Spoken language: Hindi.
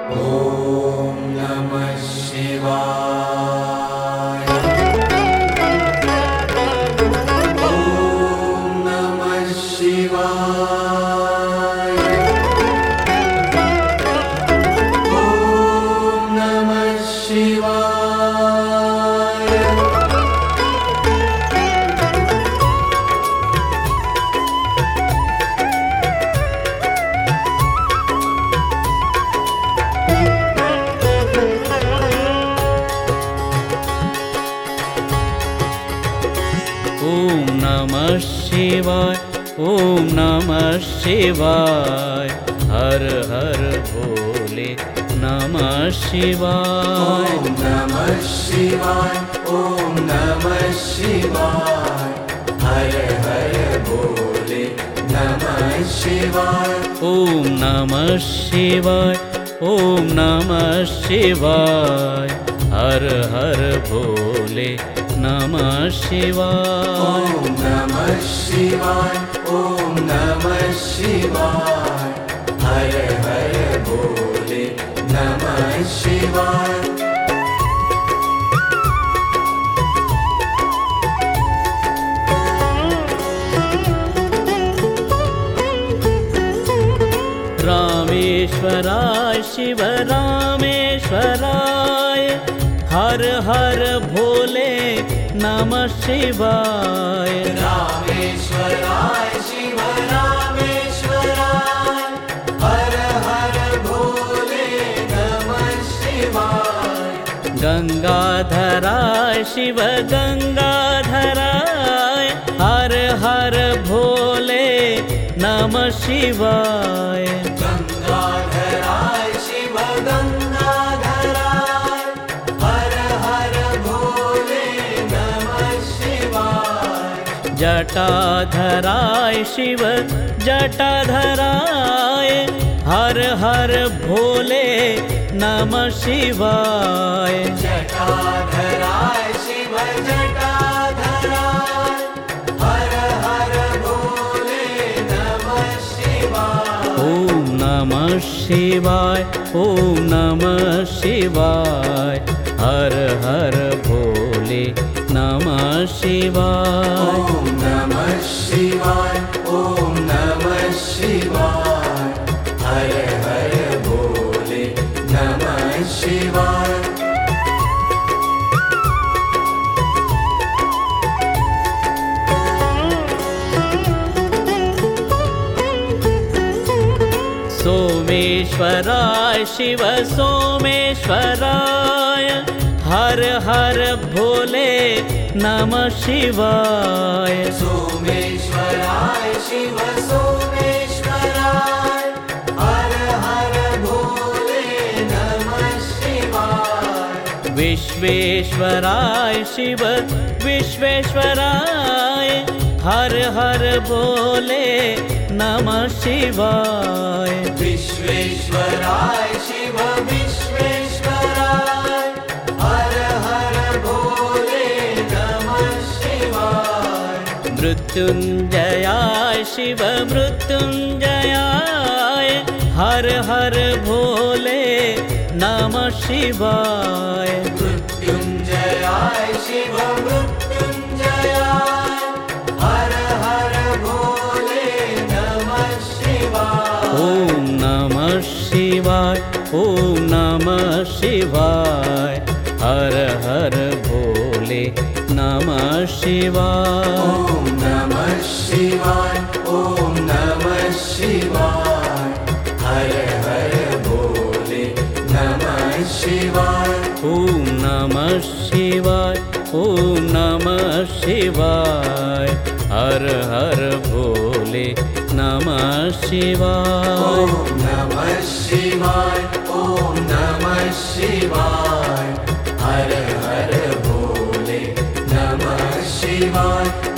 ॐ नमः शिवाय। ॐ नमः शिवाय। ॐ नमः शिवाय। ॐ नमः शिवाय। ॐ नमः शिवाय। हर हर भोले नमः शिवाय। ॐ नमः शिवाय। ॐ नमः शिवाय। हर हर भोले नमः शिवाय। ॐ नमः शिवाय। ॐ नमः शिवाय। हर हर भोले नमः शिवाय। ॐ नमः शिवाय। ॐ नमः शिवाय। हर हर भोले नमः शिवाय। रामेश्वराय शिव रामेश्वराय। हर हर भोले नमः शिवाय। रामेश्वराय शिव रामेश्वराय। हर हर भोले नमः शिवाय। गंगाधराय शिव गंगाधराय। हर हर भोले नमः शिवाय। गंगाधराय शिव गंगाधराय। हर हर भोले नमः शिवाय। जटाधराय शिव जटाधराय। हर हर भोले नमः शिवाय। जटाधराय शिव जटाधराय। हर हर भोले नमः शिवाय। ॐ नमः शिवाय। ॐ नमः शिवाय। हर हर भोले नमः शिवाय। ॐ नमः शिवाय। ॐ नमः शिवाय। हर हर भोले नमः शिवाय। सोमेश्वराय शिव सोमेश्वराय। हर हर भोले नमः शिवाय। सोमेश्वराय शिव सोमेश्वराय। हर हर भोले नमः शिवाय। विश्वेश्वराय शिव विश्वेश्वराय। हर हर भोले नमः शिवाय। विश्वेश्वराय शिव विश्वेश्वराय। हर हर भोले नमः शिवाय। मृत्युंजयाय शिव मृत्युंजयाय। हर हर भोले नमः शिवाय। मृत्युंजयाय शिव मृत्युंजयाय। हर हर भोले नमः शिवाय। ॐ नमः शिवाय। ॐ नमः शिवाय। हर हर भोले नमः शिवाय। ॐ नमः शिवाय। ॐ नमः शिवाय। हर हर भोले नमः शिवाय। ॐ नमः शिवाय। ॐ नमः शिवाय। हर हर भोले नमः शिवाय। ॐ नमः शिवाय। ॐ नमः शिवाय। हर हर भोले नमः शिवाय।